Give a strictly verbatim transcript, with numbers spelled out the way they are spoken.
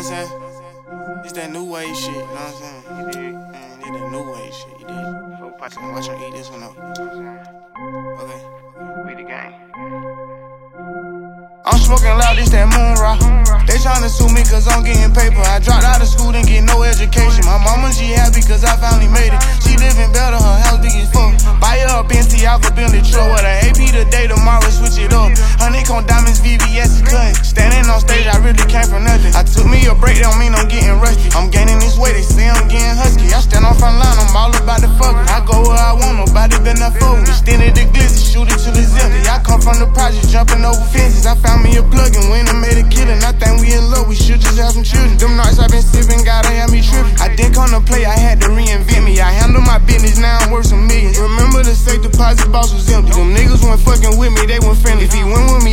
what I'm saying? It's that new wave shit, you know what I'm saying? You dig? Man, it's that new wave shit, you dig? I'm watching eat this one up. Okay. We the gang. I'm smoking loud, this that moon rock. They tryna sue me cause I'm getting paper. I dropped out of school, didn't get no education. My mama, she happy cause I finally made it. She living better, her house big as fuck. Buy her a Bentley, I've a Bentley truck. With an A P today, tomorrow switch it up. Honeycomb diamonds, V V S is cutting. Standing on stage, I really came from nothing. I took me a break, don't mean I'm getting rusty. I'm gaining this weight, they say I'm getting husky. I stand on front line, I'm all about the fuck. I go where I want, nobody been that fool. Extended the glizzy, shoot it till it's empty. I come from the project, jumping over fences. I found me a plug and went and made a killing. I think we in love, we should just have some children. Them nights I been sipping, gotta have me tripping. I didn't come to play, I had to reinvent me. I handle my business, now I'm worth some millions. Remember the safe deposit box was empty. Them niggas weren't fucking with me, they weren't friendly. If he went with me,